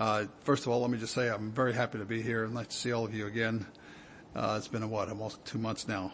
First of all, let me just say I'm very happy to be here. I'd like to see all of you again. It's been, almost 2 months now.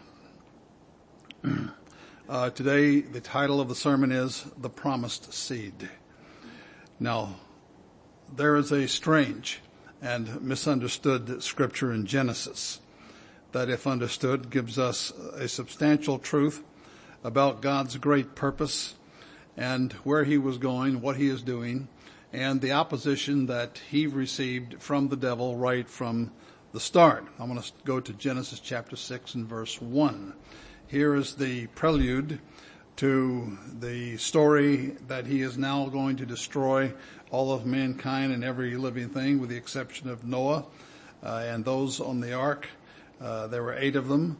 Today, the title of the sermon is The Promised Seed. Now, there is a strange and misunderstood scripture in Genesis that, if understood, gives us a substantial truth about God's great purpose and where he was going, what he is doing, and the opposition that he received from the devil right from the start. I'm going to go to Genesis chapter 6 and verse 1. Here is the prelude to the story that he is now going to destroy all of mankind and every living thing, with the exception of Noah and those on the ark. There were 8 of them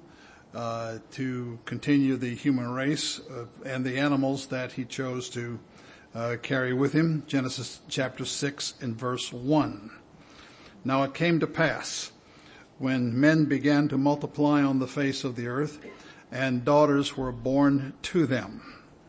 to continue the human race and the animals that he chose to carry with him. Genesis chapter 6 and verse 1. Now it came to pass, when men began to multiply on the face of the earth, and daughters were born to them,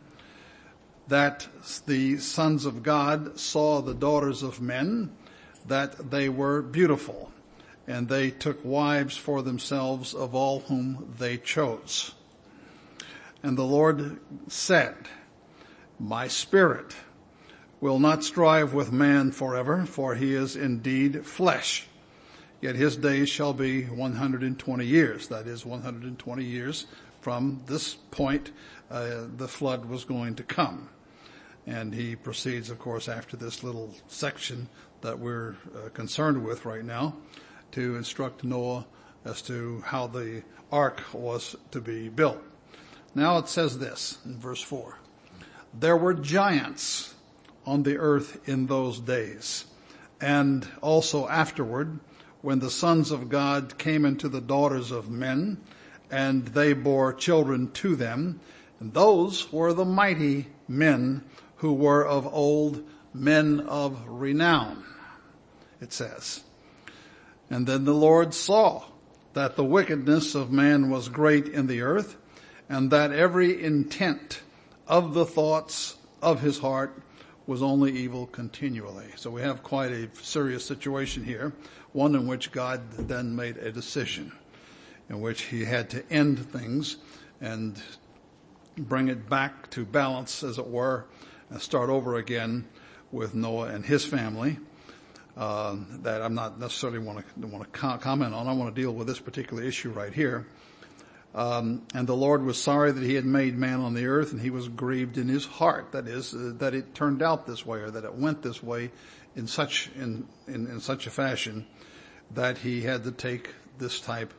that the sons of God saw the daughters of men, that they were beautiful, and they took wives for themselves of all whom they chose. And the Lord said, My spirit will not strive with man forever, for he is indeed flesh. Yet his days shall be 120 years. That is 120 years from this point the flood was going to come. And he proceeds, of course, after this little section that we're concerned with right now, to instruct Noah as to how the ark was to be built. Now it says this in verse 4. There were giants on the earth in those days, and also afterward, when the sons of God came into the daughters of men, and they bore children to them, and those were the mighty men who were of old, men of renown, it says. And then the Lord saw that the wickedness of man was great in the earth, and that every intent of the thoughts of his heart was only evil continually. So we have quite a serious situation here, one in which God then made a decision, in which he had to end things and bring it back to balance, as it were, and start over again with Noah and his family. That I'm not necessarily want to comment on. I want to deal with this particular issue right here. And the Lord was sorry that he had made man on the earth, and he was grieved in his heart. That is, that it turned out this way, or that it went this way in such a fashion that he had to take this type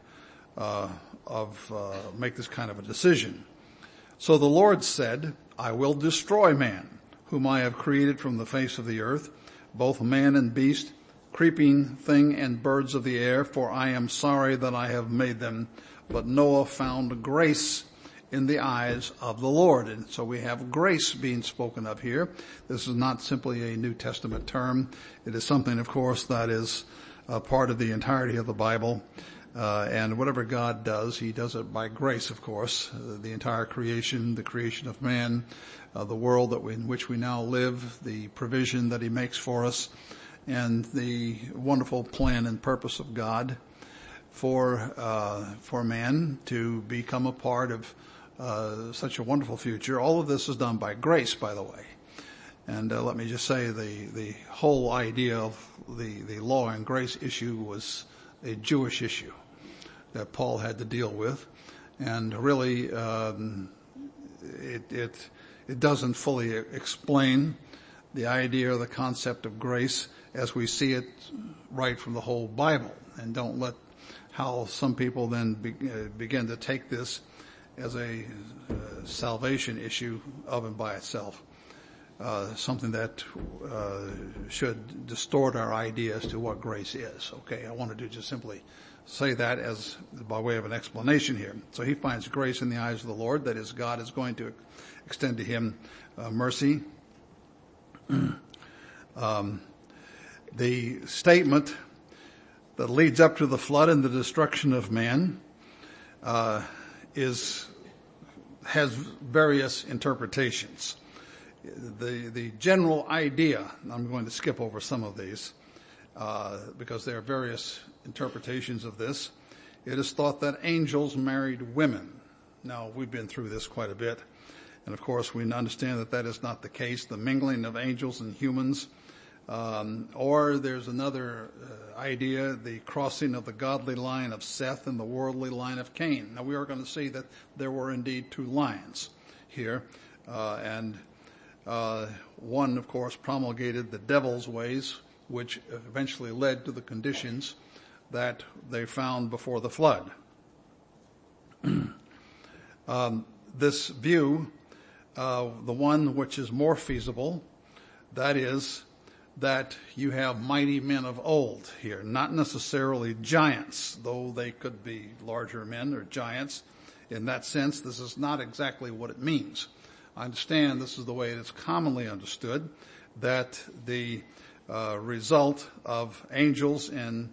make this kind of a decision. So the Lord said, I will destroy man, whom I have created from the face of the earth, both man and beast, creeping thing and birds of the air, for I am sorry that I have made them. But Noah found grace in the eyes of the Lord. And so we have grace being spoken of here. This is not simply a New Testament term. It is something, of course, that is a part of the entirety of the Bible. And whatever God does, he does it by grace, of course. The entire creation, the creation of man, the world in which we now live, the provision that he makes for us, and the wonderful plan and purpose of God for man to become a part of such a wonderful future. All of this is done by grace, by the way. And let me just say, the whole idea of the law and grace issue was a Jewish issue that Paul had to deal with, and really it doesn't fully explain the idea or the concept of grace as we see it right from the whole Bible. And don't let how some people then begin to take this as a salvation issue of and by itself, something that should distort our idea as to what grace is. Okay, I wanted to just simply say that as by way of an explanation here. So he finds grace in the eyes of the Lord, that is, God is going to extend to him mercy. The statement that leads up to the flood and the destruction of man has various interpretations. The general idea, I'm going to skip over some of these, because there are various interpretations of this. It is thought that angels married women. Now, we've been through this quite a bit, and of course we understand that that is not the case, the mingling of angels and humans. Or there's another idea, the crossing of the godly line of Seth and the worldly line of Cain. Now, we are going to see that there were indeed two lines here, and one, of course, promulgated the devil's ways, which eventually led to the conditions that they found before the flood. This view, the one which is more feasible, that is that you have mighty men of old here, not necessarily giants, though they could be larger men or giants. In that sense, this is not exactly what it means. I understand this is the way it is commonly understood, that the result of angels and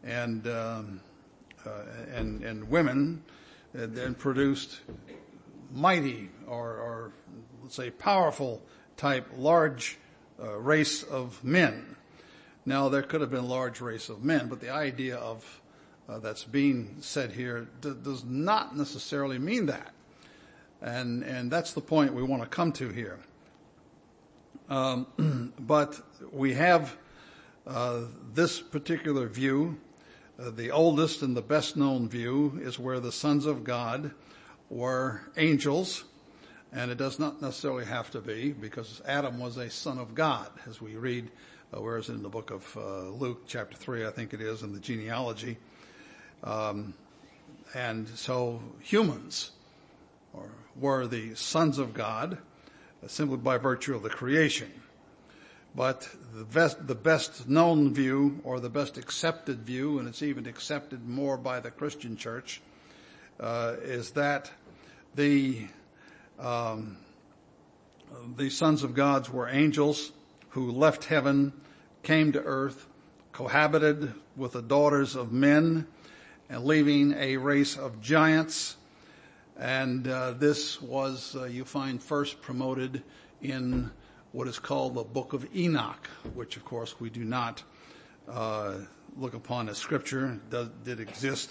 women then produced mighty or let's say powerful type large race of men. Now, there could have been a large race of men, but the idea of that's being said here does not necessarily mean that. And that's the point we want to come to here. But we have this particular view. The oldest and the best known view is where the sons of God were angels, and it does not necessarily have to be, because Adam was a son of God, as we read, where is it in the book of Luke chapter 3, I think it is, in the genealogy. And so humans were the sons of God simply by virtue of the creation. But the best known view, or the best accepted view, and it's even accepted more by the Christian church, is that the sons of God were angels who left heaven, came to earth, cohabited with the daughters of men, and leaving a race of giants. And this was, you find, first promoted in what is called the Book of Enoch, which, of course, we do not look upon as Scripture. Did exist.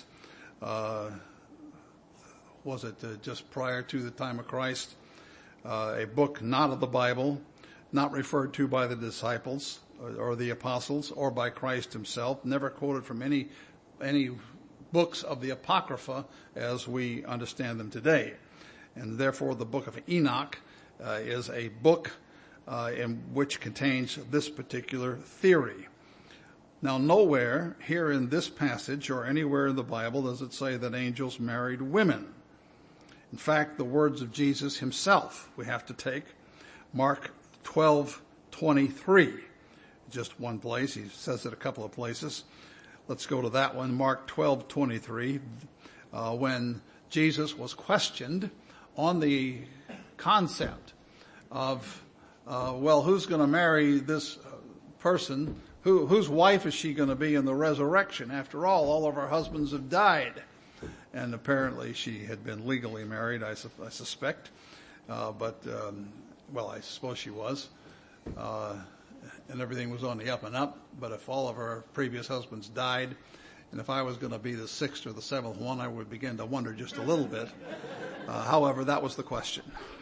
Was it just prior to the time of Christ? A book not of the Bible, not referred to by the disciples or the apostles or by Christ himself, never quoted from any books of the Apocrypha as we understand them today. And therefore the Book of Enoch is a book in which contains this particular theory. Now, nowhere here in this passage or anywhere in the Bible does it say that angels married women. In fact, the words of Jesus himself we have to take. Mark 12:23. Just one place. He says it a couple of places. Let's go to that one. Mark 12:23. When Jesus was questioned on the concept of, who's going to marry this person? Whose wife is she going to be in the resurrection? After all of her husbands have died. And apparently she had been legally married, I suspect. But I suppose she was. And everything was on the up and up. But if all of her previous husbands died, and if I was going to be the sixth or the seventh one, I would begin to wonder just a little bit. However, that was the question.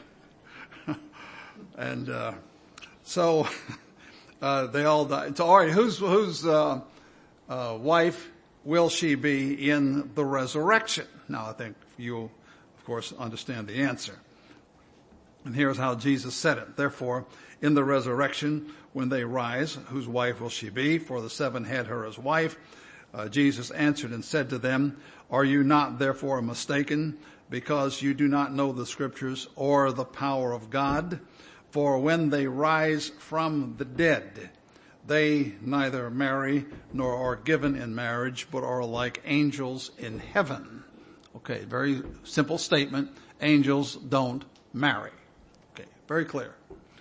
And so they all died. So, all right, whose wife will she be in the resurrection? Now, I think you, of course, understand the answer. And here's how Jesus said it. Therefore, in the resurrection, when they rise, whose wife will she be? For the seven had her as wife. Jesus answered and said to them, are you not therefore mistaken, because you do not know the Scriptures or the power of God? For when they rise from the dead, they neither marry nor are given in marriage, but are like angels in heaven. Okay, very simple statement. Angels don't marry. Okay, very clear.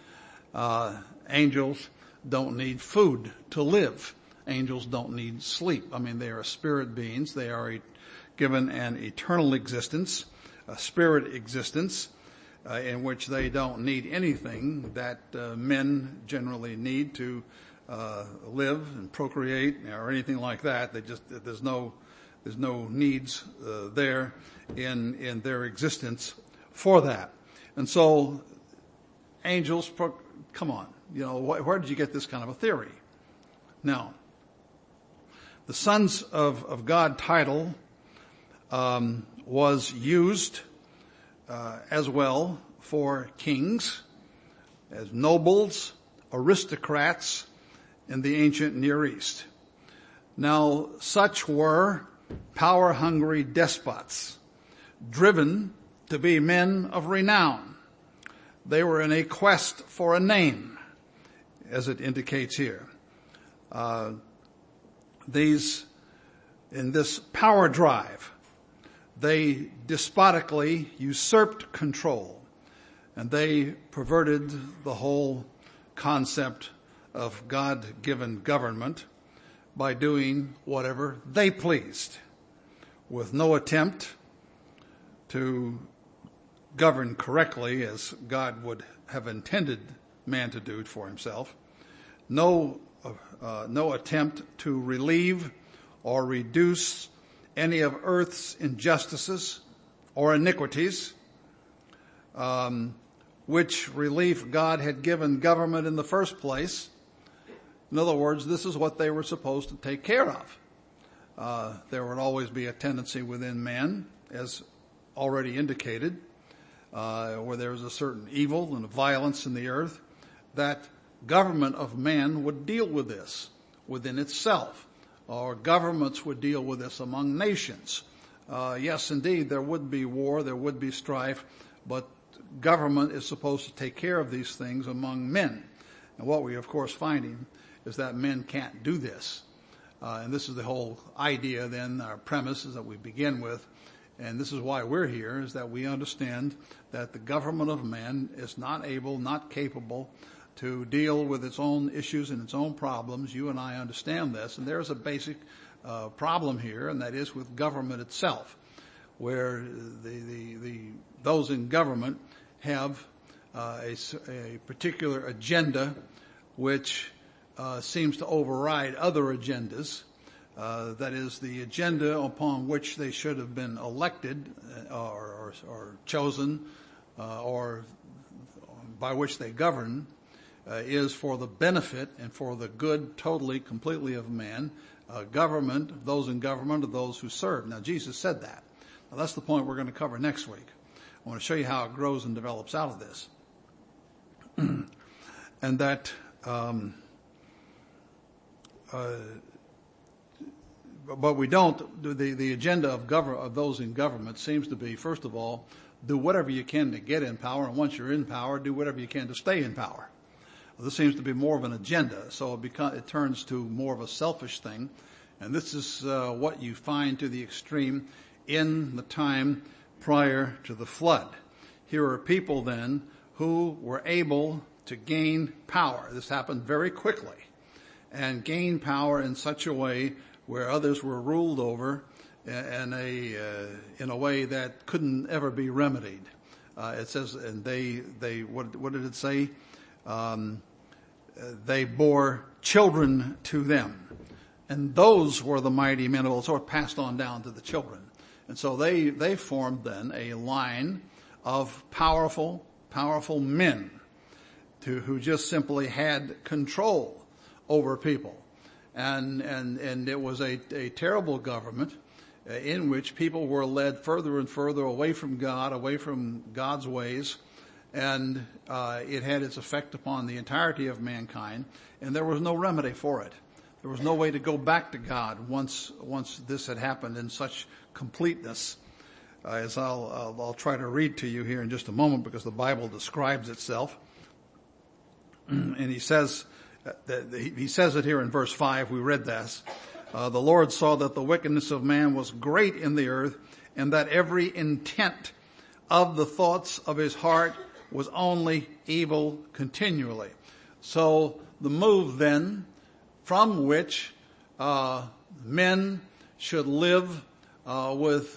Angels don't need food to live. Angels don't need sleep. I mean, they are spirit beings. They are given an eternal existence, a spirit existence, in which they don't need anything that men generally need to live and procreate or anything like that. There's no needs there in their existence for that. And so angels, come on, where did you get this kind of a theory? Now, the sons of God title was used as well for kings, as nobles, aristocrats in the ancient Near East. Now, such were power-hungry despots, driven to be men of renown. They were in a quest for a name, as it indicates here. In this power drive, they despotically usurped control, and they perverted the whole concept of God-given government by doing whatever they pleased, with no attempt to govern correctly as God would have intended man to do for himself. No attempt to relieve or reduce any of earth's injustices or iniquities, which relief God had given government in the first place. In other words, this is what they were supposed to take care of. There would always be a tendency within man, as already indicated, where there was a certain evil and violence in the earth, that government of man would deal with this within itself, or governments would deal with this among nations. Yes, indeed, there would be war, there would be strife, but government is supposed to take care of these things among men. And what we, of course, finding is that men can't do this. And this is the whole idea then, our premises that we begin with. And this is why we're here, is that we understand that the government of man is not able, not capable to deal with its own issues and its own problems. You and I understand this. And there's a basic problem here, and that is with government itself, where those in government have a particular agenda which seems to override other agendas. That is the agenda upon which they should have been elected or chosen or by which they govern is for the benefit and for the good totally, completely of man. Government, those in government are those who serve. Now, Jesus said that. Now, that's the point we're going to cover next week. I want to show you how it grows and develops out of this. And that but we don't, the agenda of those in government seems to be, first of all, do whatever you can to get in power, and once you're in power, do whatever you can to stay in power. Well, this seems to be more of an agenda, so it turns to more of a selfish thing, and this is what you find to the extreme in the time prior to the flood. Here are people then who were able to gain power. This happened very quickly, and gain power in such a way where others were ruled over in a way that couldn't ever be remedied. It says, and what did it say? They bore children to them, and those were the mighty men of old, so it passed on down to the children. And so they formed then a line of powerful men who just simply had control over people. And it was a terrible government in which people were led further and further away from God, away from God's ways, and it had its effect upon the entirety of mankind, and there was no remedy for it. There was no way to go back to God once this had happened in such completeness, as I'll try to read to you here in just a moment, because the Bible describes itself. And he says it here in verse 5. We read this. The Lord saw that the wickedness of man was great in the earth, and that every intent of the thoughts of his heart was only evil continually. So the move then from which men should live with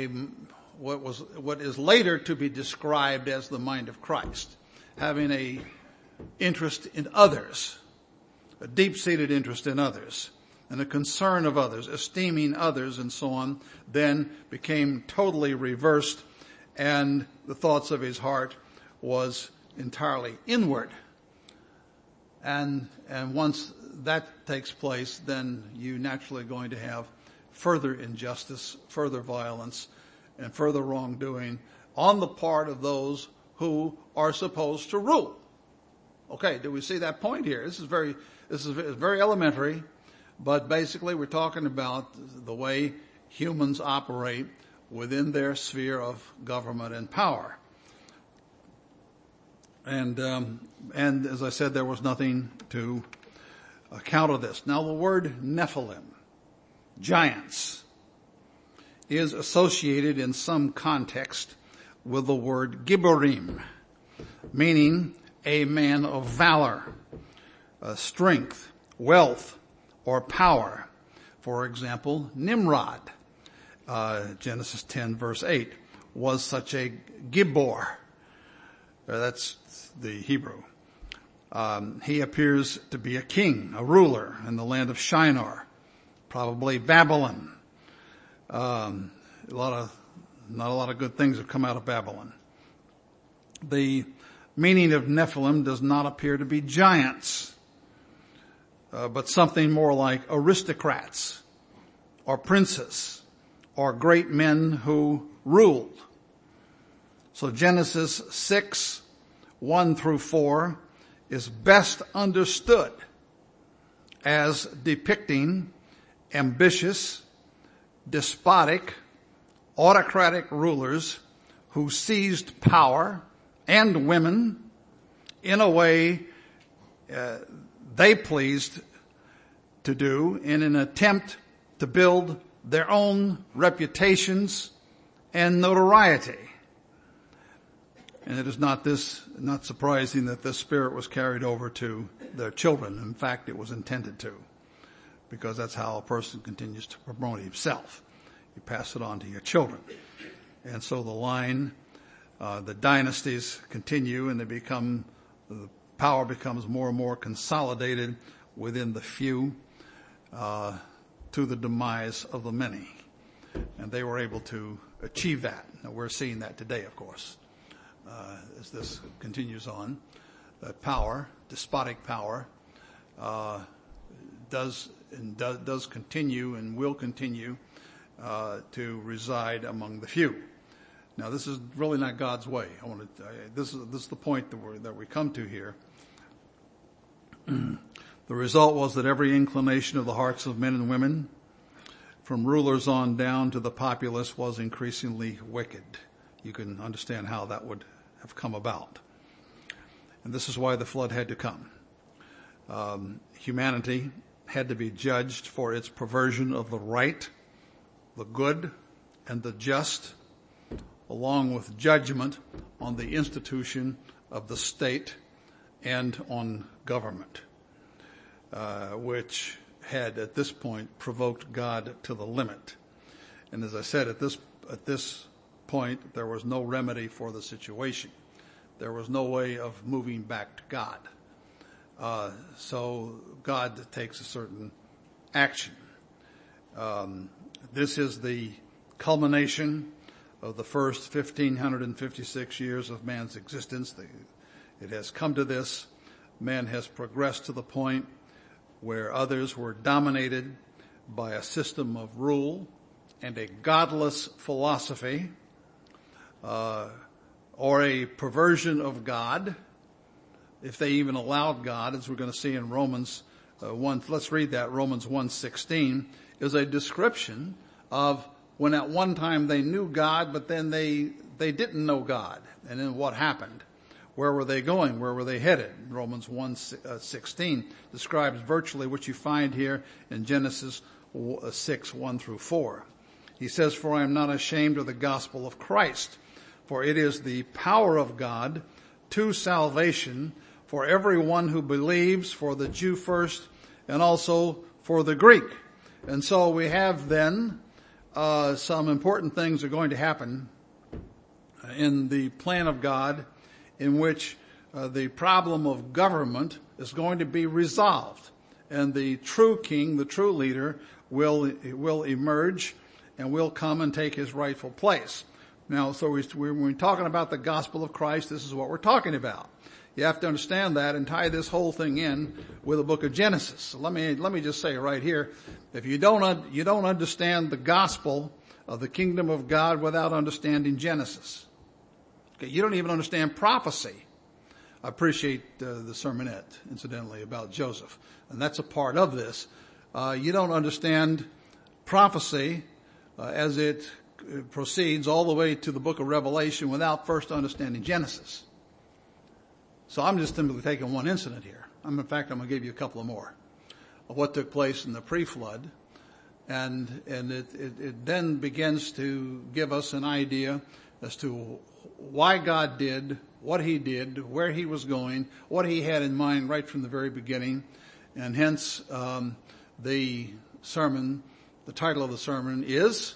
what is later to be described as the mind of Christ, having a interest in others, a deep-seated interest in others and a concern of others, esteeming others and so on, then became totally reversed, and the thoughts of his heart was entirely inward. And once that takes place, then you naturally are going to have further injustice, further violence, and further wrongdoing on the part of those who are supposed to rule. Okay, do we see that point here? This is very elementary, but basically we're talking about the way humans operate within their sphere of government and power. And as I said, there was nothing to counter this. Now the word Nephilim, giants, is associated in some context with the word Gibborim, meaning a man of valor, strength, wealth, or power. For example, Nimrod, Genesis 10 verse 8, was such a Gibbor. That's the Hebrew. He appears to be a king, a ruler in the land of Shinar, probably Babylon. Not a lot of good things have come out of Babylon. The meaning of Nephilim does not appear to be giants, but something more like aristocrats or princes or great men who ruled. So Genesis 6, 1 through 4 is best understood as depicting ambitious, despotic, autocratic rulers who seized power and women in a way they pleased to do in an attempt to build their own reputations and notoriety. And it is not surprising that this spirit was carried over to their children. In fact, it was intended to, because that's how a person continues to promote himself. You pass it on to your children. And so the line, the dynasties continue, and the power becomes more and more consolidated within the few, to the demise of the many. And they were able to achieve that. Now we're seeing that today, of course. As this continues on, that power, despotic power, does continue and will continue to reside among the few. Now, this is really not God's way. This is the point that we come to here. The result was that every inclination of the hearts of men and women, from rulers on down to the populace, was increasingly wicked. You can understand how that would have come about. And this is why the flood had to come. Humanity had to be judged for its perversion of the right, the good, and the just, along with judgment on the institution of the state and on government, which had at this point provoked God to the limit. And as I said, at this point, there was no remedy for the situation. There was no way of moving back to God. So God takes a certain action. This is the culmination of the first 1,556 years of man's existence. It has come to this. Man has progressed to the point where others were dominated by a system of rule and a godless philosophy, or a perversion of God, if they even allowed God, as we're going to see in Romans 1. Let's read that. Romans 1:16 is a description of when at one time they knew God, but then they didn't know God. And then what happened? Where were they going? Where were they headed? Romans 1:16 describes virtually what you find here in Genesis 6, 1 through 4. He says, "For I am not ashamed of the gospel of Christ, for it is the power of God to salvation for everyone who believes, for the Jew first, and also for the Greek." And so we have then some important things are going to happen in the plan of God, in which the problem of government is going to be resolved. and the true king, the true leader, will emerge and will come and take his rightful place. Now, so when we're talking about the gospel of Christ, this is what we're talking about. You have to understand that and tie this whole thing in with the book of Genesis. So let me just say right here, if you don't understand the gospel of the kingdom of God without understanding Genesis. Okay, you don't even understand prophecy. I appreciate the sermonette, incidentally, about Joseph, and that's a part of this. You don't understand prophecy as it proceeds all the way to the book of Revelation without first understanding Genesis. So I'm just simply taking one incident here. In fact, I'm going to give you a couple of more of what took place in the pre-flood. And it then begins to give us an idea as to why God did what he did, where he was going, what he had in mind right from the very beginning. And hence, the title of the sermon is,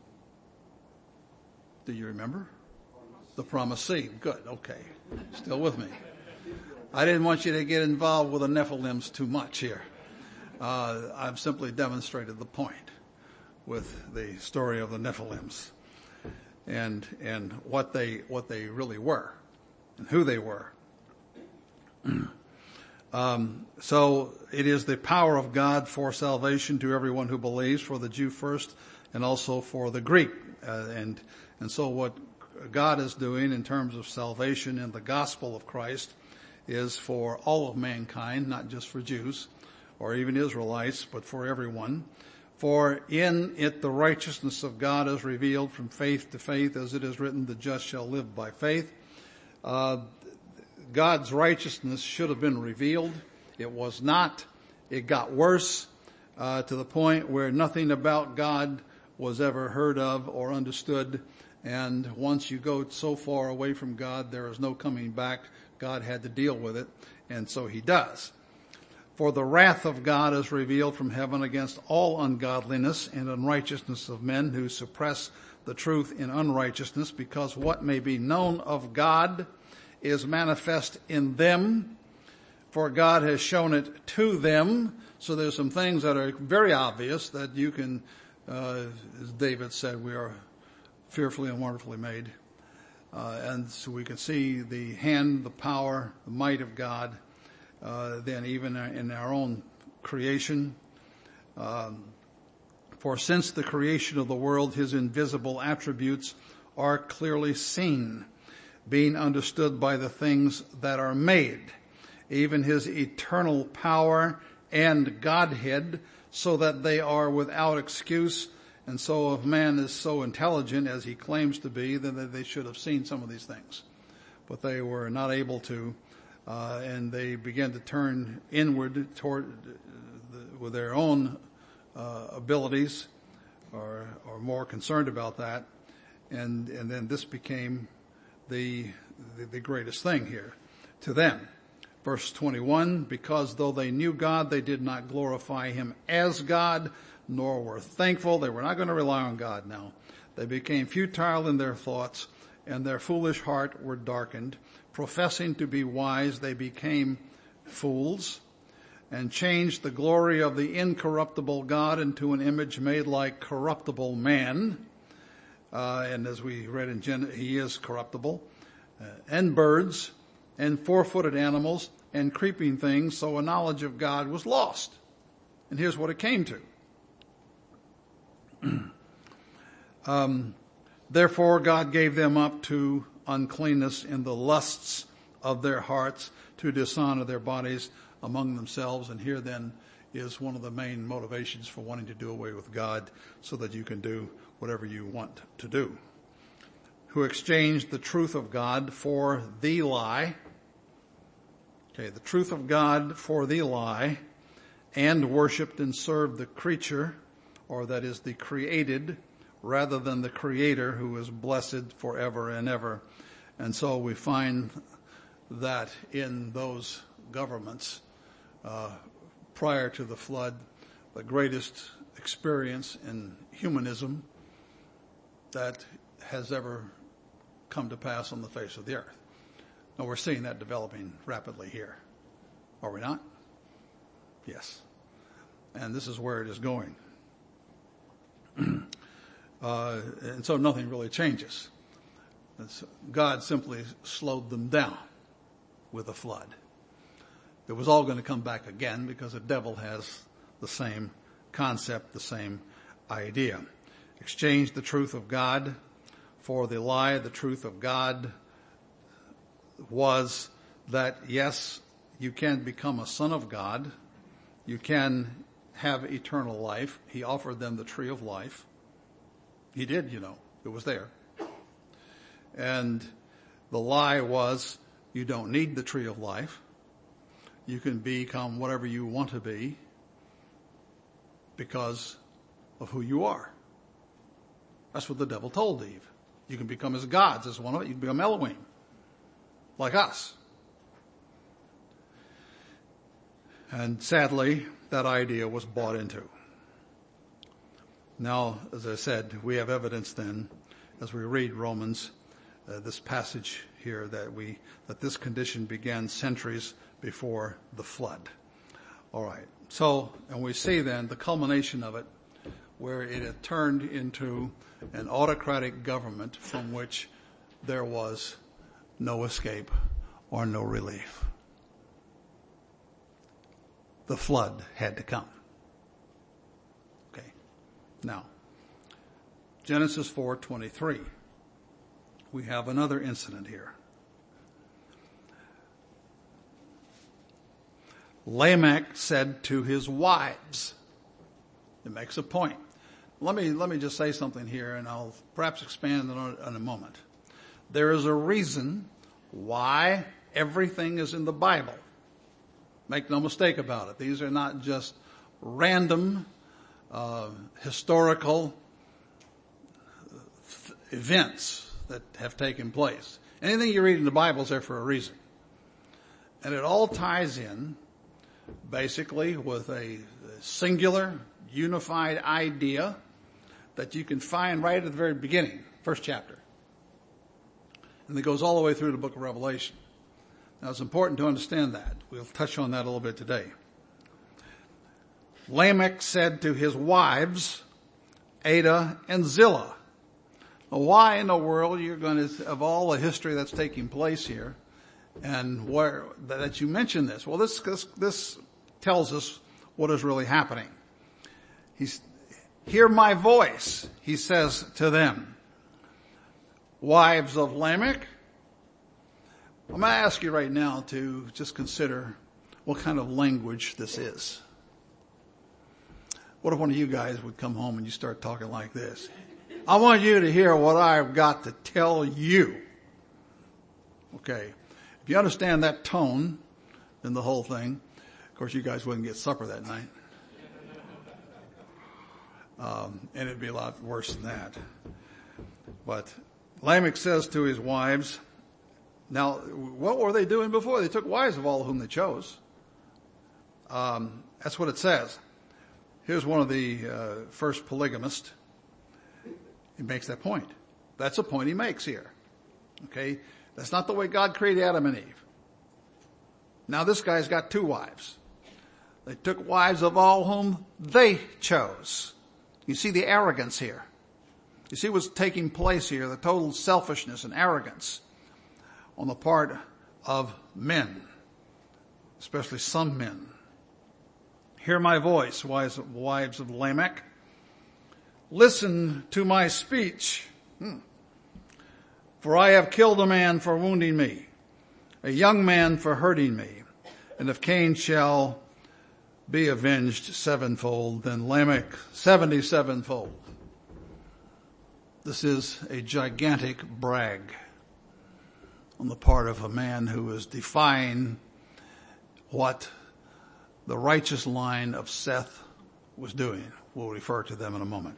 do you remember? The Promised Seed. Good. Okay. Still with me. I didn't want you to get involved with the Nephilims too much here. I've simply demonstrated the point with the story of the Nephilims and what they really were and who they were. So it is the power of God for salvation to everyone who believes, for the Jew first and also for the Greek. And so what God is doing in terms of salvation in the gospel of Christ is for all of mankind, not just for Jews or even Israelites, but for everyone. For in it the righteousness of God is revealed from faith to faith, as it is written, the just shall live by faith. God's righteousness should have been revealed. It was not. It got worse to the point where nothing about God was ever heard of or understood. And once you go so far away from God, there is no coming back. God had to deal with it, and so he does. For the wrath of God is revealed from heaven against all ungodliness and unrighteousness of men who suppress the truth in unrighteousness, because what may be known of God is manifest in them, for God has shown it to them. So there's some things that are very obvious that you can, as David said, we are fearfully and wonderfully made. And so we can see the hand, the power, the might of God, then even in our own creation. For since the creation of the world, his invisible attributes are clearly seen, being understood by the things that are made, even his eternal power and Godhead, so that they are without excuse. And so if man is so intelligent as he claims to be, then they should have seen some of these things. But they were not able to, and they began to turn inward toward with their own abilities, or more concerned about that. And then this became the greatest thing here to them. Verse 21, because though they knew God, they did not glorify him as God, nor were thankful. They were not going to rely on God now. They became futile in their thoughts, and their foolish heart were darkened. Professing to be wise, they became fools, and changed the glory of the incorruptible God into an image made like corruptible man. And as we read in Genesis, he is corruptible. And birds, and four-footed animals, and creeping things, so a knowledge of God was lost. And here's what it came to. Therefore God gave them up to uncleanness in the lusts of their hearts, to dishonor their bodies among themselves. And here then is one of the main motivations for wanting to do away with God, so that you can do whatever you want to do. Who exchanged the truth of God for the lie. Okay, the truth of God for the lie, and worshipped and served the creature, or that is the created, rather than the Creator, who is blessed forever and ever. And so we find that in those governments, prior to the flood, the greatest experience in humanism that has ever come to pass on the face of the earth. Now we're seeing that developing rapidly here. Are we not? Yes. and this is where it is going. And so nothing really changes. God simply slowed them down with a flood. It was all going to come back again because the devil has the same concept, the same idea. Exchange the truth of God for the lie. The truth of God was that, yes, you can become a son of God. You can have eternal life. He offered them the tree of life. He did, it was there. And the lie was, you don't need the tree of life. You can become whatever you want to be because of who you are. That's what the devil told Eve. You can become as gods, as one of it. You can become Elohim, like us. And sadly, that idea was bought into. Now, as I said, we have evidence then, as we read Romans, this passage here, that this condition began centuries before the flood. All right. So, and we see then the culmination of it, where it had turned into an autocratic government from which there was no escape or no relief. The flood had to come. Okay. Now, Genesis 4:23. We have another incident here. Lamech said to his wives. It makes a point. Let me just say something here, and I'll perhaps expand on it in a moment. There is a reason why everything is in the Bible. Make no mistake about it. These are not just random historical events that have taken place. Anything you read in the Bible is there for a reason. And it all ties in basically with a singular, unified idea that you can find right at the very beginning, first chapter. And it goes all the way through the book of Revelation. Now, it's important to understand that. We'll touch on that a little bit today. Lamech said to his wives, Adah and Zillah. Now, why in the world you're going to, of all the history that's taking place here, and where that you mention this? Well, this tells us what is really happening. Hear my voice, he says to them. Wives of Lamech. I'm going to ask you right now to just consider what kind of language this is. What if one of you guys would come home and you start talking like this? I want you to hear what I've got to tell you. Okay. If you understand that tone in the whole thing, of course you guys wouldn't get supper that night. And it'd be a lot worse than that. But Lamech says to his wives, now, what were they doing before? They took wives of all whom they chose. That's what it says. Here's one of the first polygamists. He makes that point. That's a point he makes here. Okay? That's not the way God created Adam and Eve. Now this guy's got two wives. They took wives of all whom they chose. You see the arrogance here. You see what's taking place here, the total selfishness and arrogance on the part of men, especially some men. Hear my voice, wives of Lamech. Listen to my speech. For I have killed a man for wounding me, a young man for hurting me. And if Cain shall be avenged sevenfold, then Lamech 77-fold. This is a gigantic brag on the part of a man who is defying what the righteous line of Seth was doing. We'll refer to them in a moment.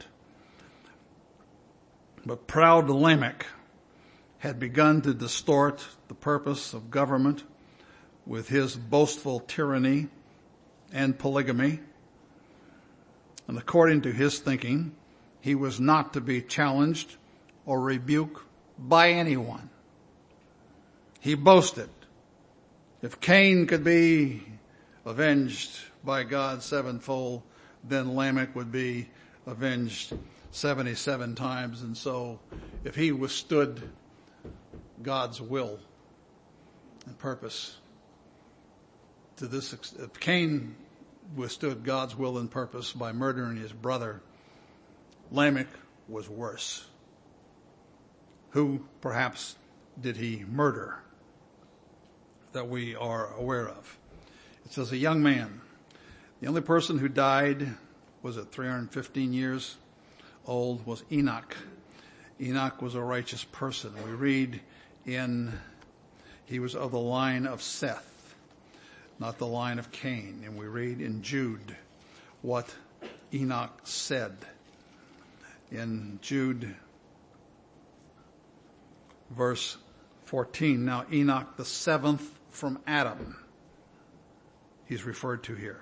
But proud Lamech had begun to distort the purpose of government with his boastful tyranny and polygamy. And according to his thinking, he was not to be challenged or rebuked by anyone. He boasted, if Cain could be avenged by God sevenfold, then Lamech would be avenged 77 times. And so if he withstood God's will and purpose to this, if Cain withstood God's will and purpose by murdering his brother, Lamech was worse. Who perhaps did he murder that we are aware of? It says a young man. The only person who died, was it 315 years old, was Enoch. Enoch was a righteous person. We read he was of the line of Seth, not the line of Cain. And we read in Jude what Enoch said. In Jude verse 14, now Enoch the seventh from Adam, he's referred to here.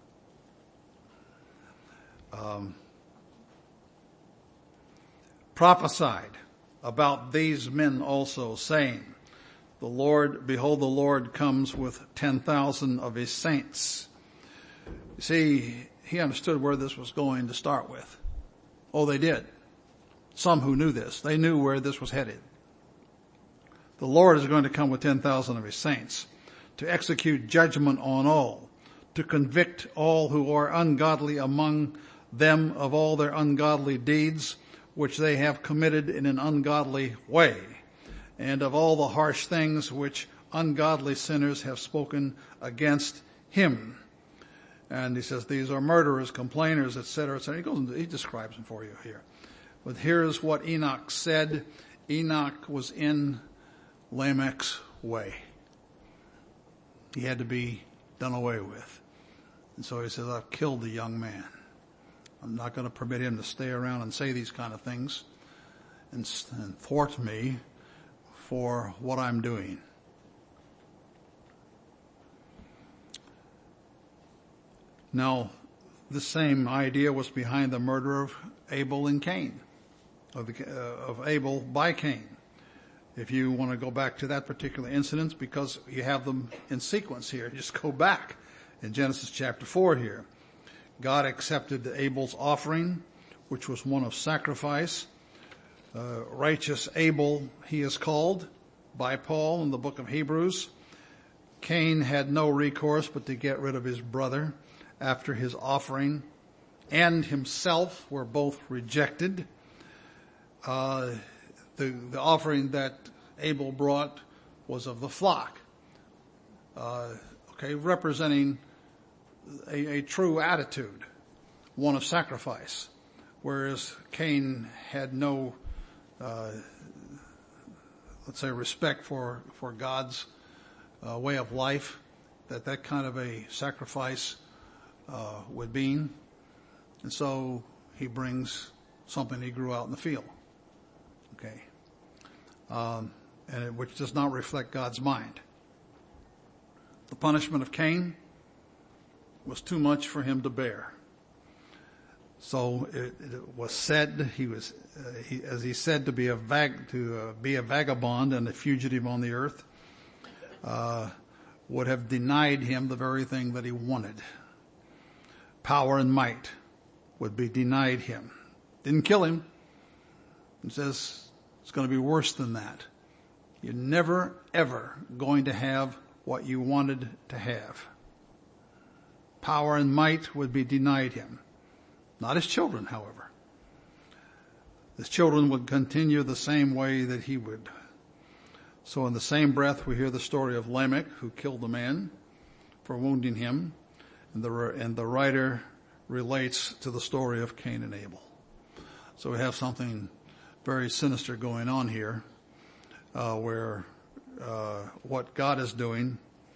Prophesied about these men also, saying, behold, the Lord comes with 10,000 of his saints. You see, he understood where this was going to start with. Oh, they did. Some who knew this, they knew where this was headed. The Lord is going to come with 10,000 of his saints to execute judgment on all, to convict all who are ungodly among them of all their ungodly deeds, which they have committed in an ungodly way, and of all the harsh things which ungodly sinners have spoken against him. And he says these are murderers, complainers, etc., etc. He describes them for you here. But here's what Enoch said. Enoch was in Lamech's way. He had to be done away with. And so he says, I've killed the young man. I'm not going to permit him to stay around and say these kind of things and thwart me for what I'm doing. Now, the same idea was behind the murder of Abel and Cain, of Abel by Cain. If you want to go back to that particular incident, because you have them in sequence here, just go back in Genesis chapter 4 here. God accepted Abel's offering, which was one of sacrifice. Righteous Abel, he is called by Paul in the book of Hebrews. Cain had no recourse but to get rid of his brother after his offering and himself were both rejected. The offering that Abel brought was of the flock, representing a true attitude, one of sacrifice, whereas Cain had no, respect for God's way of life, that kind of a sacrifice would mean. And so he brings something he grew out in the field. Okay. Which does not reflect God's mind. The punishment of Cain was too much for him to bear. So it was said as he said, to be a vagabond and a fugitive on the earth, would have denied him the very thing that he wanted. Power and might would be denied him. Didn't kill him. It says it's going to be worse than that. You're never, ever going to have what you wanted to have. Power and might would be denied him. Not his children, however. His children would continue the same way that he would. So in the same breath, we hear the story of Lamech, who killed the man for wounding him. And the writer relates to the story of Cain and Abel. So we have something very sinister going on here, where what God is doing,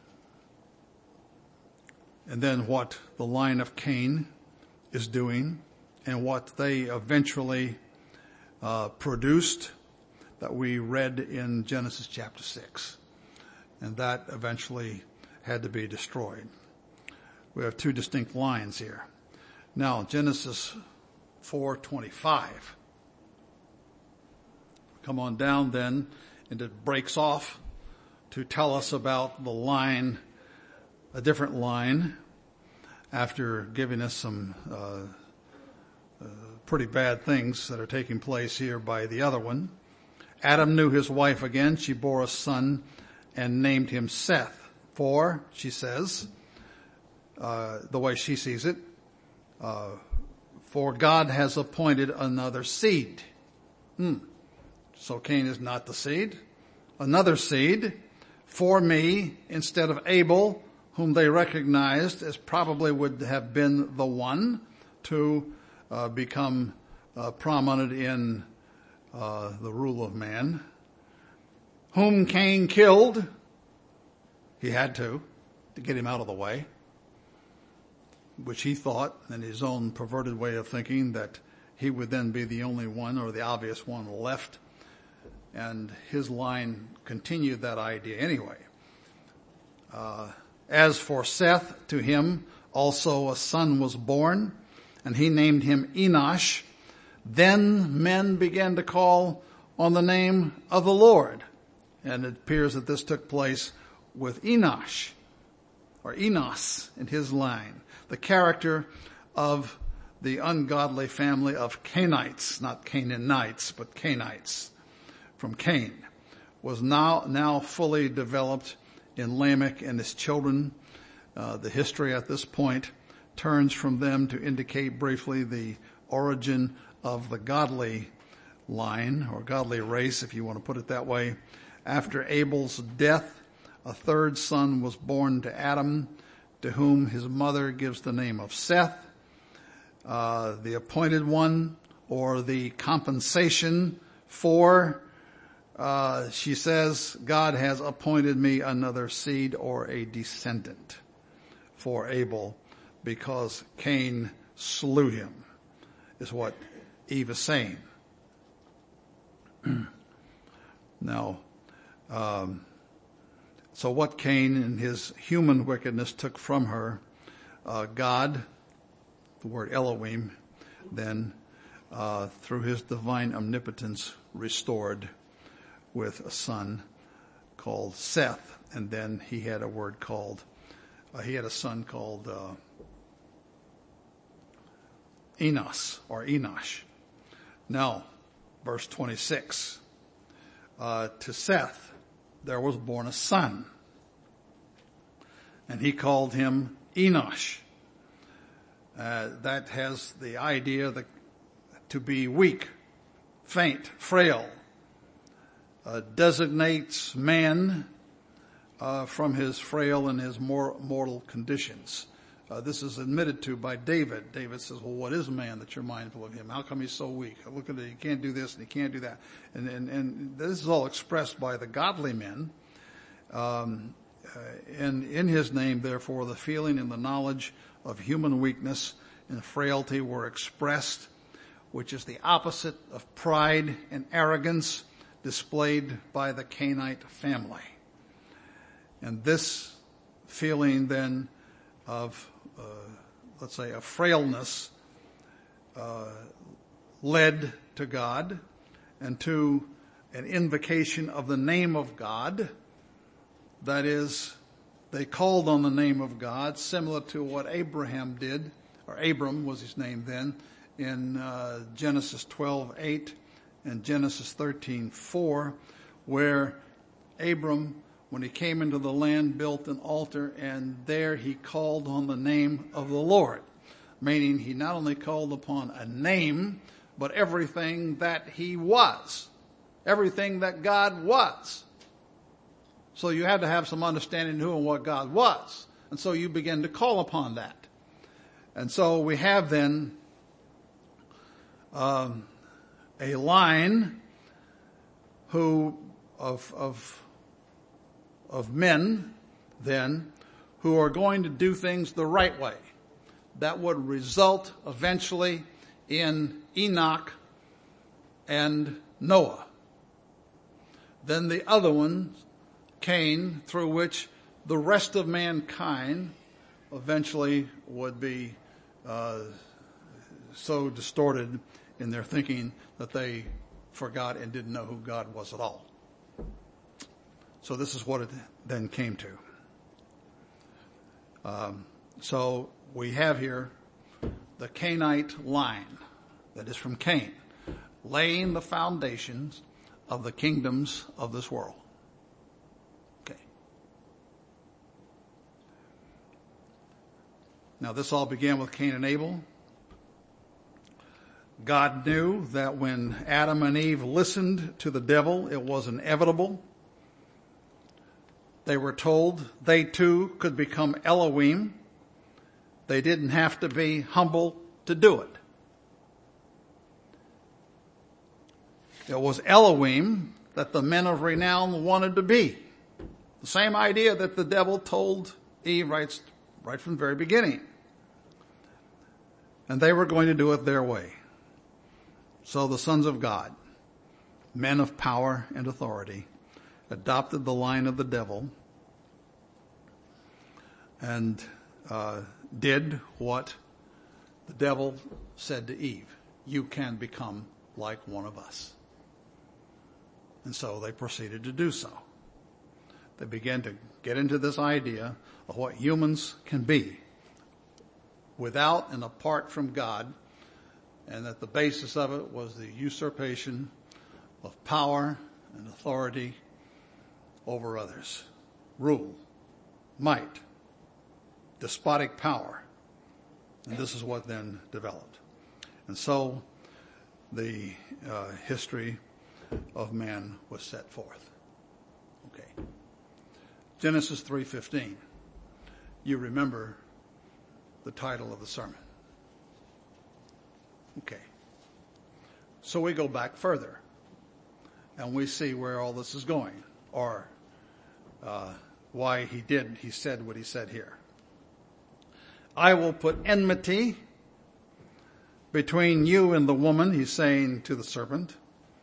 and then what the line of Cain is doing, and what they eventually produced, that we read in Genesis chapter 6. And that eventually had to be destroyed. We have two distinct lines here. Now, Genesis 4:25. Come on down then, and it breaks off to tell us about the line, a different line. after giving us some pretty bad things that are taking place here by the other one. Adam knew his wife again. She bore a son and named him Seth. For, she says, the way she sees it, for God has appointed another seed. So Cain is not the seed. Another seed for me instead of Abel, whom they recognized as probably would have been the one to become prominent in the rule of man. Whom Cain killed. He had to get him out of the way, which he thought, in his own perverted way of thinking, that he would then be the only one or the obvious one left. And his line continued that idea anyway. As for Seth, to him also a son was born, and he named him Enosh. Then men began to call on the name of the Lord. And it appears that this took place with Enosh, or Enos in his line, the character of the ungodly family of Cainites, not Canaanites, but Cainites, from Cain, was now fully developed in Lamech and his children. The history at this point turns from them to indicate briefly the origin of the godly line, or godly race, if you want to put it that way. After Abel's death, a third son was born to Adam, to whom his mother gives the name of Seth, the appointed one, or the compensation for, she says, God has appointed me another seed or a descendant for Abel, because Cain slew him, is what Eve is saying. Now, so what Cain in his human wickedness took from her, God, the word Elohim, then through his divine omnipotence restored with a son called Seth, and then he had a son called Enos, or Enosh. Now, verse 26, to Seth there was born a son, and he called him Enosh. That has the idea that to be weak, faint, frail, designates man from his frail and his mortal conditions. This is admitted to by David. David says, well, what is man that you're mindful of him? How come he's so weak? Look at it, he can't do this and he can't do that. And this is all expressed by the godly men. And in his name, therefore, the feeling and the knowledge of human weakness and frailty were expressed, which is the opposite of pride and arrogance displayed by the Cainite family. And this feeling then of, let's say, a frailness led to God and to an invocation of the name of God. That is, they called on the name of God, similar to what Abraham did, or Abram was his name then, in Genesis 12:8 and Genesis 13:4, where Abram, when he came into the land, built an altar, and there he called on the name of the Lord. Meaning he not only called upon a name, but everything that he was. Everything that God was. So you had to have some understanding of who and what God was. And so you begin to call upon that. And so we have then a line of men then who are going to do things the right way. That would result eventually in Enoch and Noah. Then the other one, Cain, through which the rest of mankind eventually would be so distorted in their thinking that they forgot and didn't know who God was at all. So this is what it then came to. So we have here the Cainite line, that is from Cain, laying the foundations of the kingdoms of this world. Okay. Now this all began with Cain and Abel. God knew that when Adam and Eve listened to the devil, it was inevitable. They were told they too could become Elohim. They didn't have to be humble to do it. It was Elohim that the men of renown wanted to be. The same idea that the devil told Eve right from the very beginning. And they were going to do it their way. So the sons of God, men of power and authority, adopted the line of the devil and did what the devil said to Eve. You can become like one of us. And so they proceeded to do so. They began to get into this idea of what humans can be without and apart from God, and that the basis of it was the usurpation of power and authority over others. Rule, might, despotic power. And this is what then developed. And so the history of man was set forth. Okay. Genesis 3:15. You remember the title of the sermon. Okay. So we go back further and we see where all this is going, or why he said what he said here. I will put enmity between you and the woman, he's saying to the serpent.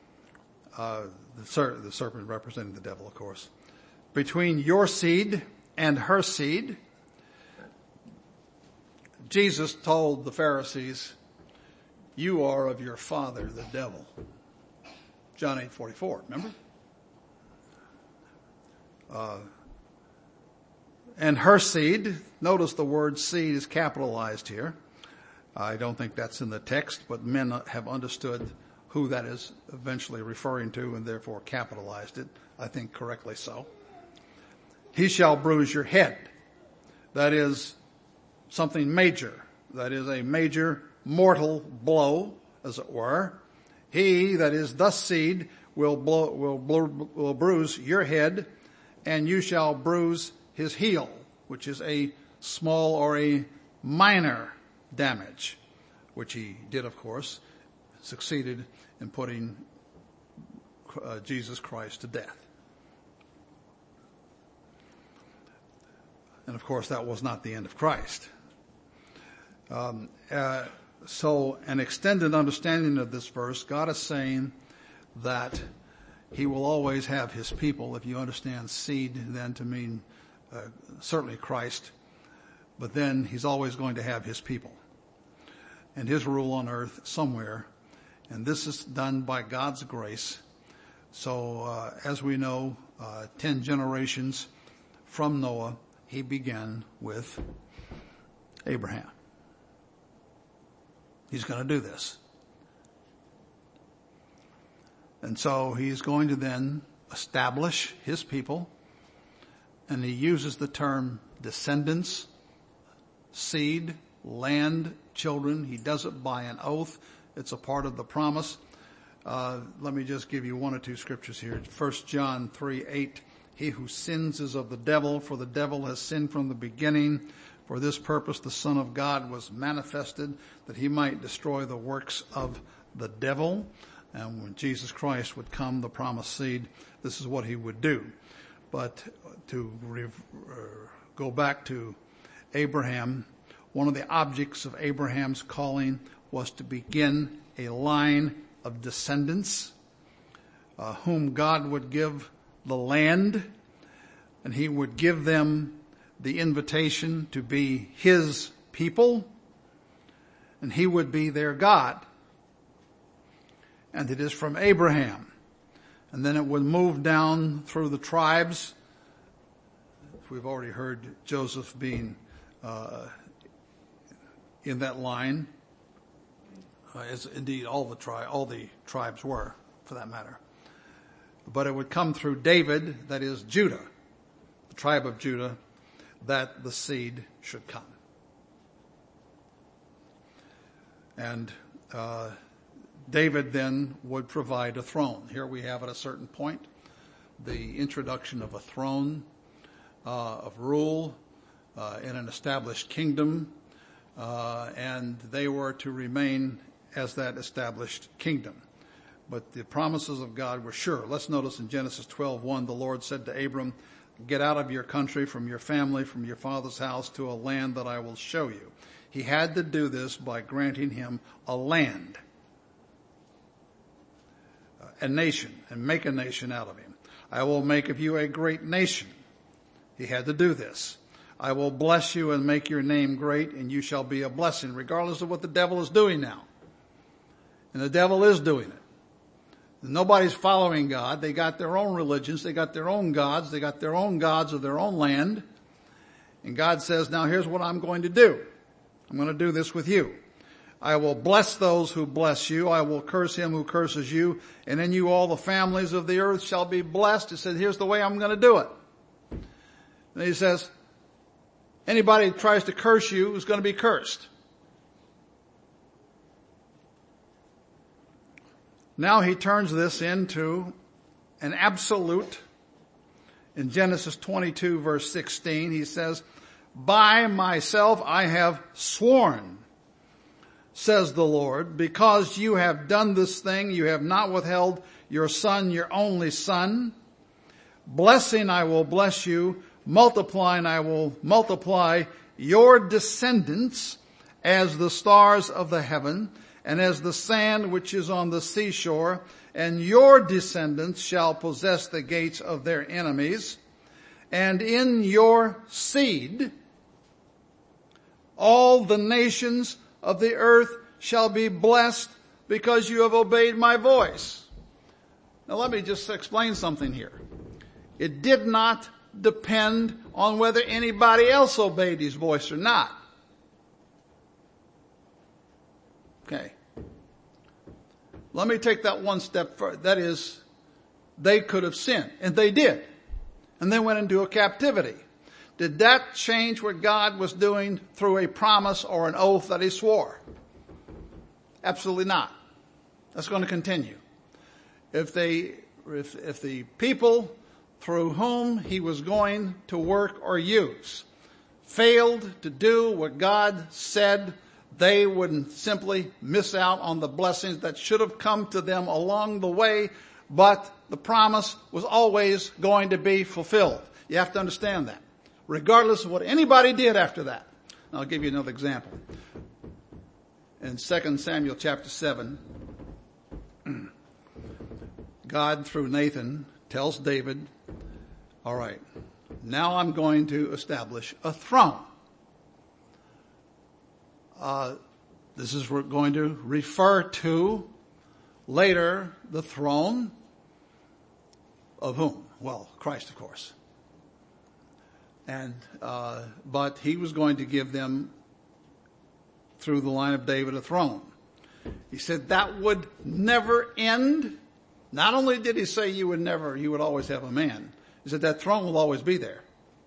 The serpent representing the devil, of course. Between your seed and her seed. Jesus told the Pharisees, you are of your father, the devil. John 8:44, remember? And her seed, notice the word seed is capitalized here. I don't think that's in the text, but men have understood who that is eventually referring to and therefore capitalized it, I think correctly so. He shall bruise your head. That is something major. That is a major mortal blow, as it were. He, that is the seed, will bruise your head, and you shall bruise his heel, which is a small or a minor damage, which he did, of course, succeeded in putting Jesus Christ to death. And of course, that was not the end of Christ. So an extended understanding of this verse, God is saying that he will always have his people. If you understand seed then to mean certainly Christ, but then he's always going to have his people and his rule on earth somewhere. And this is done by God's grace. So as we know, 10 generations from Noah, he began with Abraham. He's going to do this. And so he's going to then establish his people. And he uses the term descendants, seed, land, children. He does it by an oath. It's a part of the promise. Let me just give you one or two scriptures here. 1 John 3:8. He who sins is of the devil, for the devil has sinned from the beginning. For this purpose the Son of God was manifested, that he might destroy the works of the devil. And when Jesus Christ would come, the promised seed, this is what he would do. But to go back to Abraham, one of the objects of Abraham's calling was to begin a line of descendants whom God would give the land, and he would give them the invitation to be his people, and he would be their God. And it is from Abraham. And then it would move down through the tribes. We've already heard Joseph being in that line, as indeed all the tribes were, for that matter. But it would come through David, that is Judah, the tribe of Judah, that the seed should come. And David then would provide a throne. Here we have at a certain point the introduction of a throne of rule in an established kingdom, and they were to remain as that established kingdom. But the promises of God were sure. Let's notice in Genesis 12:1, the Lord said to Abram, "Get out of your country, from your family, from your father's house, to a land that I will show you." He had to do this by granting him a land, a nation, and make a nation out of him. "I will make of you a great nation." He had to do this. "I will bless you and make your name great, and you shall be a blessing," regardless of what the devil is doing now. And the devil is doing it. Nobody's following God. They got their own religions. They got their own gods. They got their own gods of their own land. And God says, now here's what I'm going to do. I'm going to do this with you. "I will bless those who bless you. I will curse him who curses you. And in you all the families of the earth shall be blessed." He said, here's the way I'm going to do it. And he says, anybody who tries to curse you is going to be cursed. Now he turns this into an absolute. In Genesis 22 verse 16, he says, "By myself I have sworn, says the Lord, because you have done this thing, you have not withheld your son, your only son. Blessing I will bless you, multiplying I will multiply your descendants as the stars of the heaven, and as the sand which is on the seashore, and your descendants shall possess the gates of their enemies. And in your seed all the nations of the earth shall be blessed, because you have obeyed my voice." Now let me just explain something here. It did not depend on whether anybody else obeyed his voice or not. Okay. Let me take that one step further. That is, they could have sinned, and they did. And they went into a captivity. Did that change what God was doing through a promise or an oath that he swore? Absolutely not. That's going to continue. If the people through whom he was going to work or use failed to do what God said, they wouldn't simply miss out on the blessings that should have come to them along the way, but the promise was always going to be fulfilled. You have to understand that, regardless of what anybody did after that. And I'll give you another example. In 2 Samuel chapter 7, God, through Nathan, tells David, all right, now I'm going to establish a throne. This is we're going to refer to later the throne of whom? Well, Christ, of course. And but he was going to give them, through the line of David, a throne. He said that would never end. Not only did he say you would always have a man, he said that throne will always be there.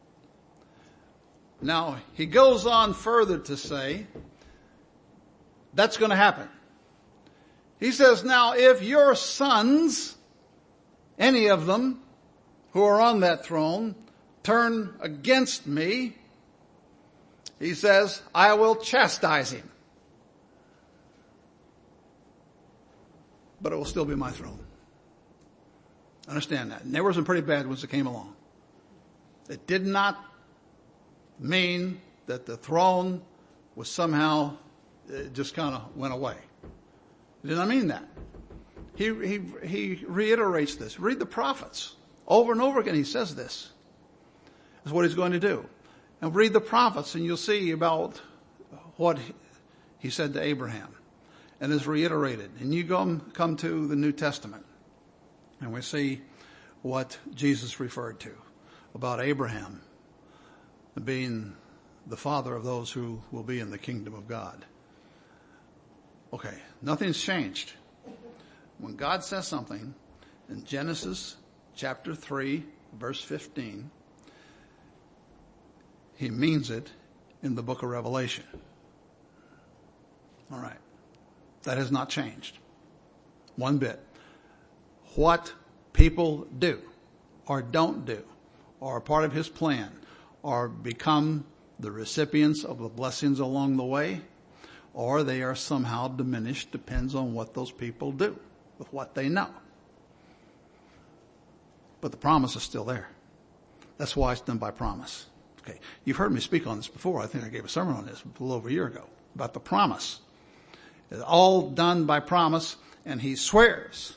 Now, he goes on further to say that's going to happen. He says, now if your sons, any of them who are on that throne, turn against me, he says, I will chastise him. But it will still be my throne. Understand that. And there were some pretty bad ones that came along. It did not mean that the throne was somehow, it just kind of went away. It did not mean that. He reiterates this. Read the prophets. Over and over again he says this. This is what he's going to do. And read the prophets and you'll see about what he said to Abraham. And is reiterated. And you come to the New Testament. And we see what Jesus referred to about Abraham being the father of those who will be in the kingdom of God. Okay, nothing's changed. When God says something in Genesis chapter 3, verse 15, he means it in the book of Revelation. All right. That has not changed one bit. What people do or don't do or are part of his plan or become the recipients of the blessings along the way, or they are somehow diminished, depends on what those people do with what they know. But the promise is still there. That's why it's done by promise. Okay. You've heard me speak on this before. I think I gave a sermon on this a little over a year ago about the promise. It's all done by promise, and he swears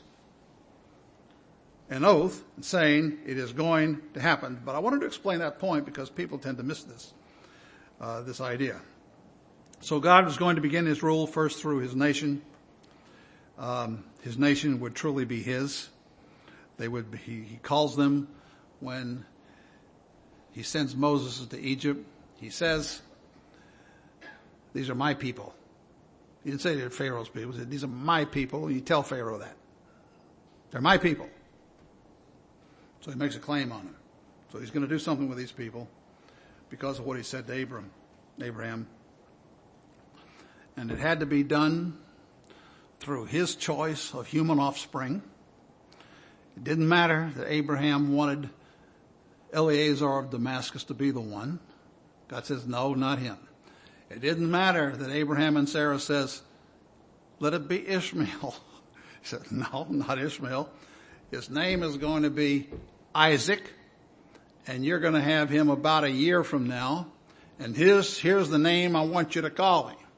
an oath saying it is going to happen. But I wanted to explain that point because people tend to miss this idea. So God is going to begin his rule first through his nation. His nation would truly be his. He calls them when he sends Moses to Egypt. He says, these are my people. He didn't say they're Pharaoh's people. He said, these are my people. You tell Pharaoh that. They're my people. So he makes a claim on them. So he's going to do something with these people because of what he said to Abraham. And it had to be done through his choice of human offspring. It didn't matter that Abraham wanted Eleazar of Damascus to be the one. God says, no, not him. It didn't matter that Abraham and Sarah says, let it be Ishmael. He said, no, not Ishmael. His name is going to be Isaac, and you're going to have him about a year from now. And here's the name I want you to call him.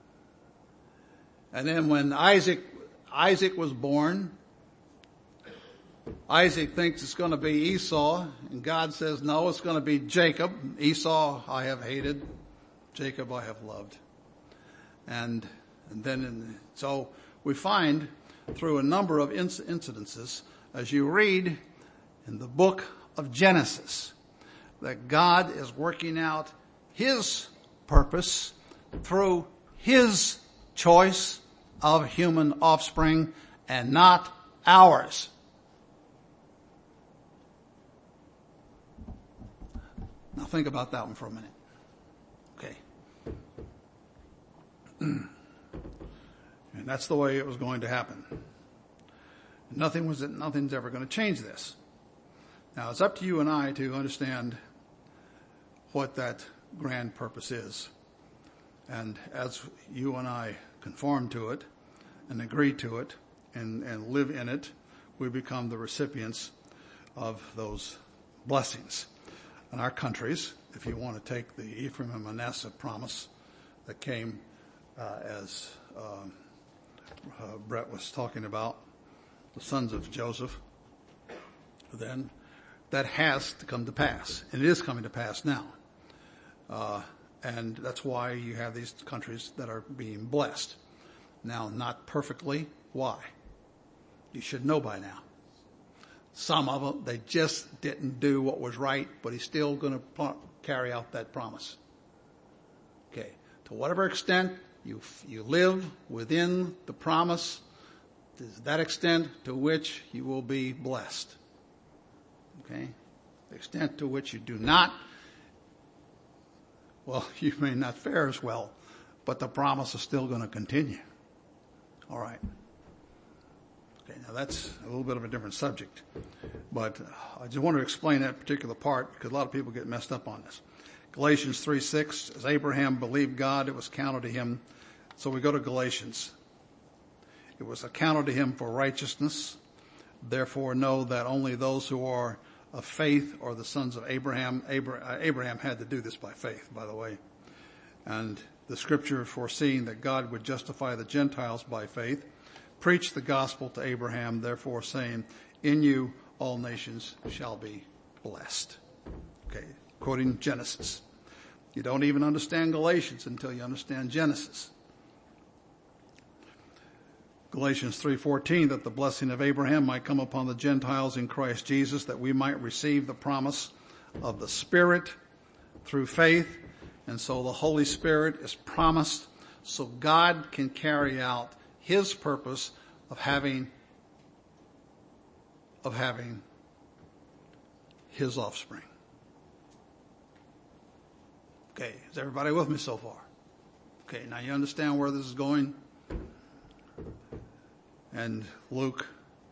And then when Isaac was born, Isaac thinks it's going to be Esau, and God says, no, it's going to be Jacob. Esau I have hated, Jacob I have loved. So we find through a number of incidences, as you read in the book of Genesis, that God is working out his purpose through his choice of human offspring and not ours. Now think about that one for a minute. Okay. And that's the way it was going to happen. Nothing's ever going to change this. Now it's up to you and I to understand what that grand purpose is. And as you and I conform to it and agree to it and live in it, we become the recipients of those blessings. In our countries, if you want to take the Ephraim and Manasseh promise that came as Brett was talking about, the sons of Joseph, then that has to come to pass. And it is coming to pass now. And that's why you have these countries that are being blessed. Now, not perfectly. Why? You should know by now. Some of them, they just didn't do what was right, but he's still going to carry out that promise. Okay. To whatever extent you live within the promise, is that extent to which you will be blessed. Okay? The extent to which you do not, well, you may not fare as well, but the promise is still going to continue. All right. Okay, now that's a little bit of a different subject, but I just want to explain that particular part because a lot of people get messed up on this. Galatians 3:6, as Abraham believed God, it was counted to him. So we go to Galatians. It was accounted to him for righteousness. Therefore know that only those who are of faith are the sons of Abraham. Abraham had to do this by faith, by the way. And the scripture foreseeing that God would justify the Gentiles by faith, preached the gospel to Abraham, therefore saying, in you all nations shall be blessed. Okay, quoting Genesis. You don't even understand Galatians until you understand Genesis. Galatians 3:14, that the blessing of Abraham might come upon the Gentiles in Christ Jesus, that we might receive the promise of the Spirit through faith. And so the Holy Spirit is promised so God can carry out his purpose of having his offspring. Okay, is everybody with me so far? Okay, now you understand where this is going? And Luke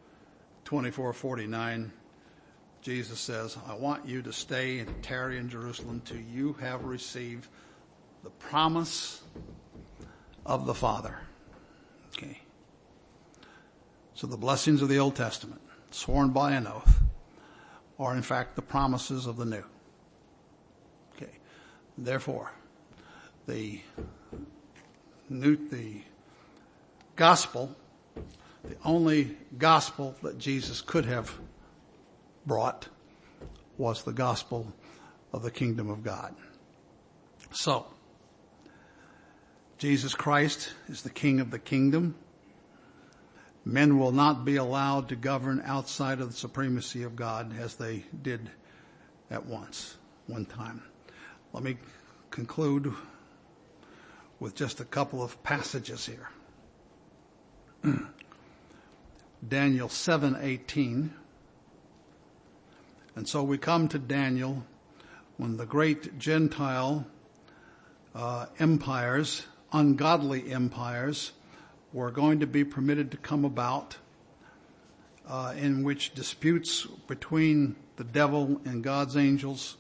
24:49, Jesus says, I want you to stay and tarry in Jerusalem till you have received the promise of the Father. Okay. So the blessings of the Old Testament, sworn by an oath, are in fact the promises of the New. Okay. Therefore, the gospel, the only gospel that Jesus could have brought was the gospel of the kingdom of God. So, Jesus Christ is the King of the kingdom. Men will not be allowed to govern outside of the supremacy of God as they did at one time. Let me conclude with just a couple of passages here. Daniel 7:18. And so we come to Daniel when the great Gentile empires, ungodly empires, were going to be permitted to come about, in which disputes between the devil and God's angels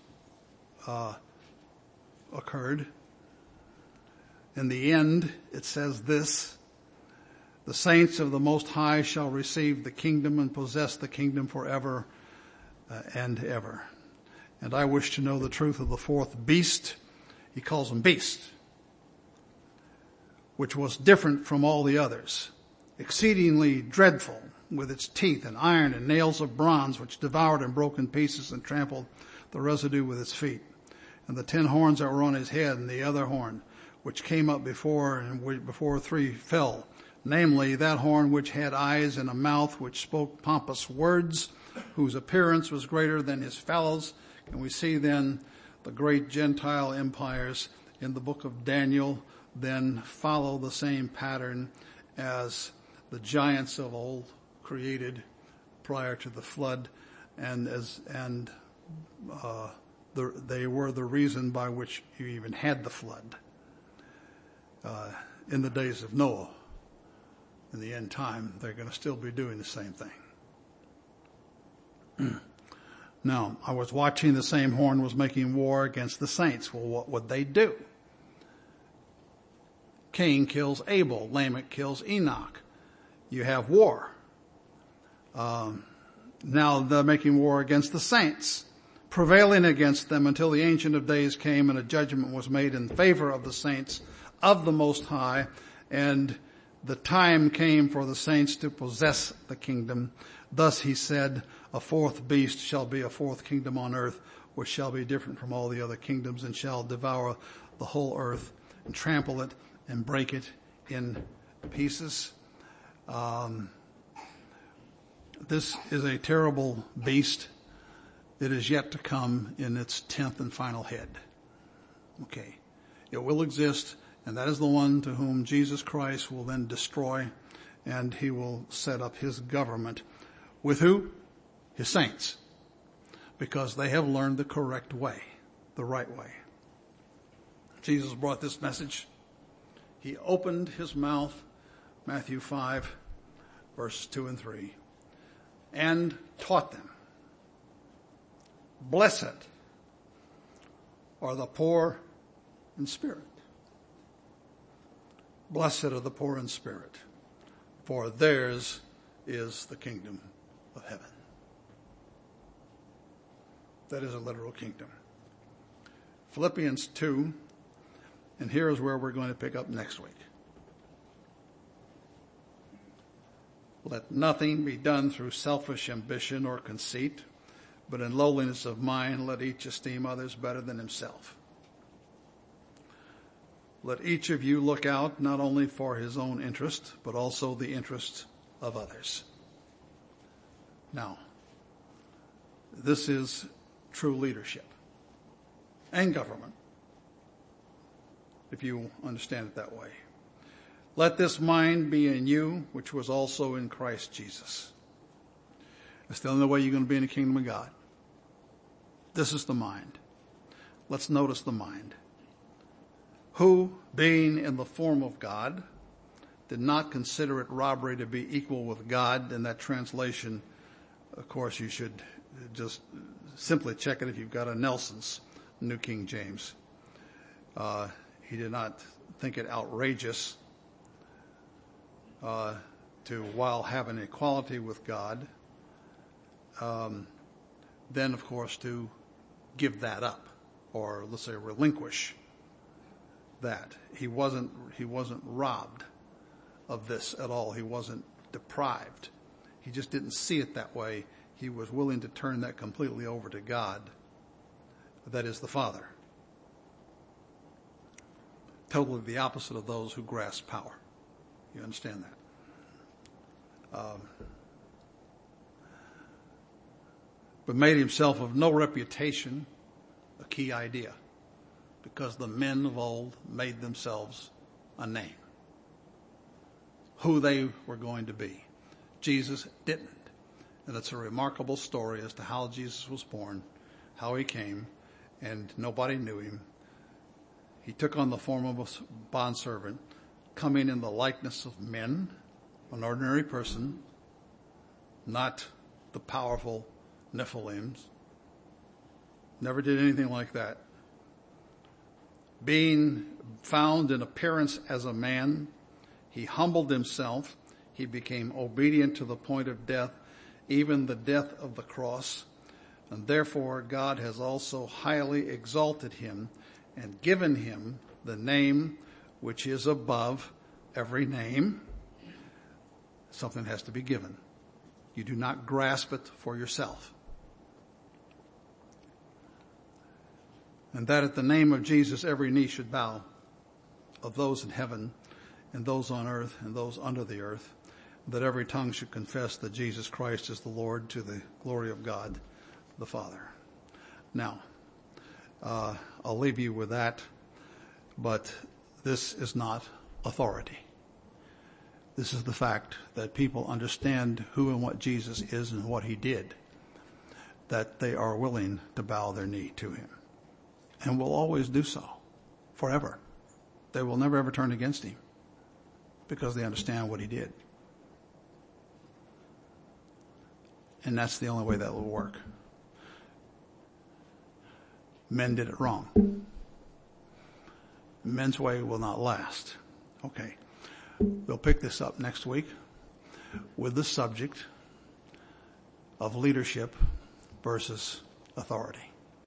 occurred. In the end, it says this: the saints of the Most High shall receive the kingdom and possess the kingdom forever and ever. And I wish to know the truth of the fourth beast. He calls them beasts, which was different from all the others, exceedingly dreadful, with its teeth and iron and nails of bronze, which devoured and broke in pieces and trampled the residue with its feet. And the 10 horns that were on his head, and the other horn, which came up before, and before 3 fell, namely that horn which had eyes and a mouth, which spoke pompous words, whose appearance was greater than his fellows. And we see then the great Gentile empires in the book of Daniel then follow the same pattern as the giants of old created prior to the flood, and they were the reason by which you even had the flood in the days of Noah. In the end time, they're going to still be doing the same thing. Now, I was watching, the same horn was making war against the saints. Well, what would they do? Cain kills Abel. Lamech kills Enoch. You have war. Now they're making war against the saints, prevailing against them until the Ancient of Days came and a judgment was made in favor of the saints of the Most High, and the time came for the saints to possess the kingdom. Thus he said, a fourth beast shall be a fourth kingdom on earth, which shall be different from all the other kingdoms, and shall devour the whole earth and trample it and break it in pieces. This is a terrible beast. It is yet to come in its 10th and final head. Okay. It will exist, and that is the one to whom Jesus Christ will then destroy, and he will set up his government with who? His saints. Because they have learned the correct way, the right way. Jesus brought this message. He opened his mouth, Matthew 5, verses 2 and 3, and taught them. Blessed are the poor in spirit. Blessed are the poor in spirit, for theirs is the kingdom of heaven. That is a literal kingdom. Philippians 2, and here is where we're going to pick up next week. Let nothing be done through selfish ambition or conceit, but in lowliness of mind let each esteem others better than himself. Let each of you look out not only for his own interest, but also the interests of others. Now, this is true leadership and government. if you understand it that way. Let this mind be in you, which was also in Christ Jesus. That's the only way you're going to be in the kingdom of God. This is the mind. Let's notice the mind. Who, being in the form of God, did not consider it robbery to be equal with God. In that translation, of course, you should just simply check it if you've got a Nelson's New King James. He did not think it outrageous to, while having equality with God, then of course to give that up, or let's say relinquish that. He wasn't robbed of this at all. He wasn't deprived. He just didn't see it that way. He was willing to turn that completely over to God, that is the Father. Totally the opposite of those who grasp power. You understand that? But made himself of no reputation, a key idea, because the men of old made themselves a name, who they were going to be. Jesus didn't. And it's a remarkable story as to how Jesus was born, how he came, and nobody knew him. He took on the form of a bondservant, coming in the likeness of men, an ordinary person, not the powerful Nephilims. Never did anything like that. Being found in appearance as a man, he humbled himself. He became obedient to the point of death, even the death of the cross. And therefore God has also highly exalted him and given him the name which is above every name. Something has to be given. You do not grasp it for yourself. And that at the name of Jesus every knee should bow, of those in heaven and those on earth and those under the earth, that every tongue should confess that Jesus Christ is the Lord, to the glory of God the Father. Now, I'll leave you with that, but this is not authority. This is the fact that people understand who and what Jesus is and what he did, that they are willing to bow their knee to him, and will always do so forever. They will never ever turn against him because they understand what he did. And that's the only way that will work. Men did it wrong. Men's way will not last. Okay. We'll pick this up next week with the subject of leadership versus authority.